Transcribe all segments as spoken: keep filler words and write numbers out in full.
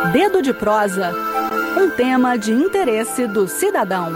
Dedo de prosa, um tema de interesse do cidadão.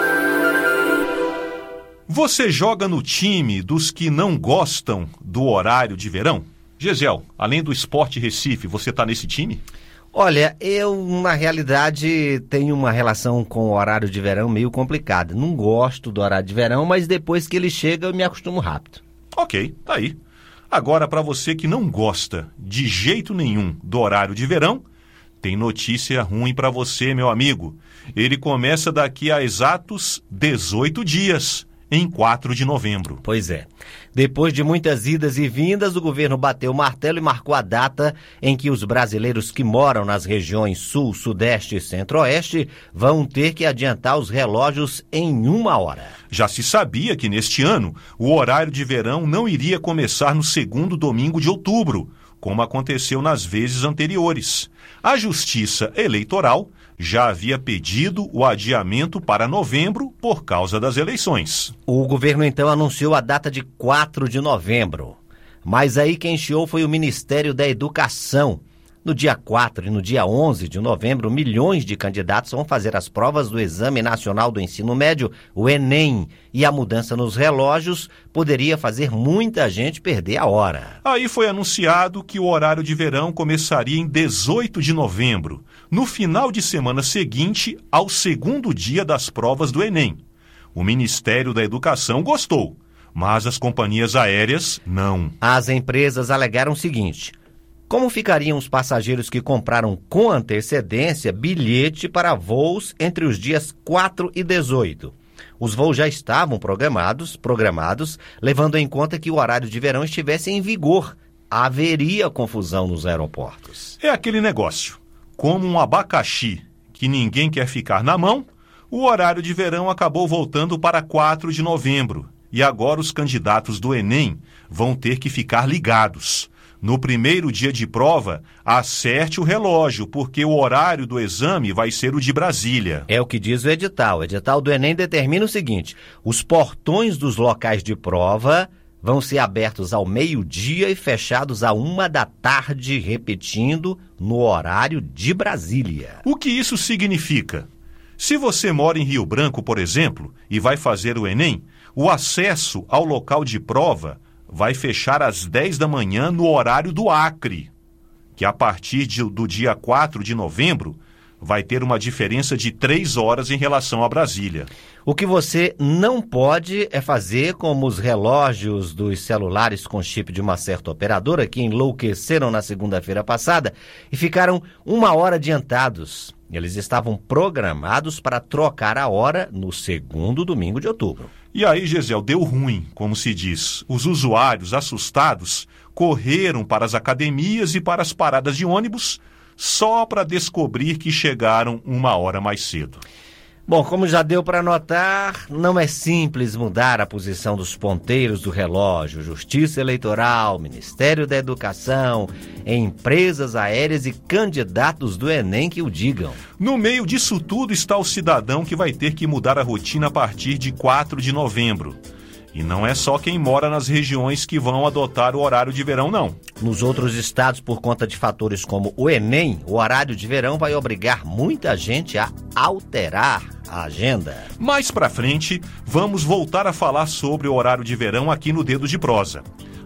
Você joga no time dos que não gostam do horário de verão? Gesiel, além do Sport Recife, você está nesse time? Olha, eu, na realidade, tenho uma relação com o horário de verão meio complicada. Não gosto do horário de verão, mas depois que ele chega, eu me acostumo rápido. Ok, tá aí. Agora, para você que não gosta de jeito nenhum do horário de verão, tem notícia ruim para você, meu amigo. Ele começa daqui a exatos dezoito dias, em quatro de novembro. Pois é. Depois de muitas idas e vindas, o governo bateu o martelo e marcou a data em que os brasileiros que moram nas regiões Sul, Sudeste e Centro-Oeste vão ter que adiantar os relógios em uma hora. Já se sabia que neste ano o horário de verão não iria começar no segundo domingo de outubro, como aconteceu nas vezes anteriores. A Justiça Eleitoral já havia pedido o adiamento para novembro por causa das eleições. O governo então anunciou a data de quatro de novembro. Mas aí quem chiou foi o Ministério da Educação. No dia quatro e no dia onze de novembro, milhões de candidatos vão fazer as provas do Exame Nacional do Ensino Médio, o Enem. E a mudança nos relógios poderia fazer muita gente perder a hora. Aí foi anunciado que o horário de verão começaria em dezoito de novembro, no final de semana seguinte ao segundo dia das provas do Enem. O Ministério da Educação gostou, mas as companhias aéreas não. As empresas alegaram o seguinte: como ficariam os passageiros que compraram com antecedência bilhete para voos entre os dias quatro e dezoito? Os voos já estavam programados, programados, levando em conta que o horário de verão estivesse em vigor. Haveria confusão nos aeroportos. É aquele negócio. Como um abacaxi que ninguém quer ficar na mão, o horário de verão acabou voltando para quatro de novembro. E agora os candidatos do Enem vão ter que ficar ligados. No primeiro dia de prova, acerte o relógio, porque o horário do exame vai ser o de Brasília. É o que diz o edital. O edital do Enem determina o seguinte: os portões dos locais de prova vão ser abertos ao meio-dia e fechados à uma da tarde, repetindo, no horário de Brasília. O que isso significa? Se você mora em Rio Branco, por exemplo, e vai fazer o Enem, o acesso ao local de prova vai fechar às dez da manhã no horário do Acre, que a partir de, do dia quatro de novembro vai ter uma diferença de três horas em relação a Brasília. O que você não pode é fazer como os relógios dos celulares com chip de uma certa operadora que enlouqueceram na segunda-feira passada e ficaram uma hora adiantados. Eles estavam programados para trocar a hora no segundo domingo de outubro. E aí, Gesiel, deu ruim, como se diz. Os usuários, assustados, correram para as academias e para as paradas de ônibus só para descobrir que chegaram uma hora mais cedo. Bom, como já deu para notar, não é simples mudar a posição dos ponteiros do relógio. Justiça Eleitoral, Ministério da Educação, empresas aéreas e candidatos do Enem que o digam. No meio disso tudo está o cidadão que vai ter que mudar a rotina a partir de quatro de novembro. E não é só quem mora nas regiões que vão adotar o horário de verão, não. Nos outros estados, por conta de fatores como o Enem, o horário de verão vai obrigar muita gente a alterar a agenda. Mais pra frente, vamos voltar a falar sobre o horário de verão aqui no Dedo de Prosa.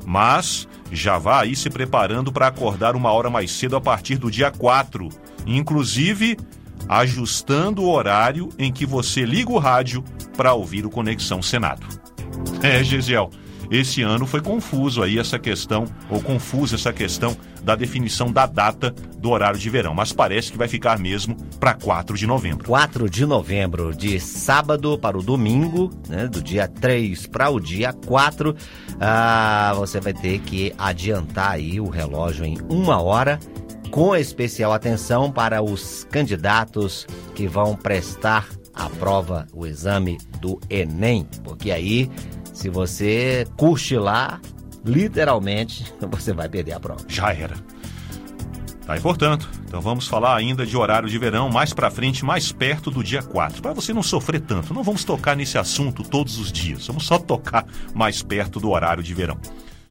Mas já vá aí se preparando para acordar uma hora mais cedo a partir do dia quatro. Inclusive, ajustando o horário em que você liga o rádio para ouvir o Conexão Senado. É, Gesiel, esse ano foi confuso aí essa questão, ou confusa essa questão da definição da data do horário de verão, mas parece que vai ficar mesmo para quatro de novembro. quatro de novembro, de sábado para o domingo, né, do dia três para o dia quatro, ah, você vai ter que adiantar aí o relógio em uma hora, com especial atenção para os candidatos que vão prestar a prova, o exame do Enem, porque aí, se você cochilar, literalmente, você vai perder a prova. Já era. Tá aí, portanto, então vamos falar ainda de horário de verão mais pra frente, mais perto do dia quatro, para você não sofrer tanto. Não vamos tocar nesse assunto todos os dias, vamos só tocar mais perto do horário de verão.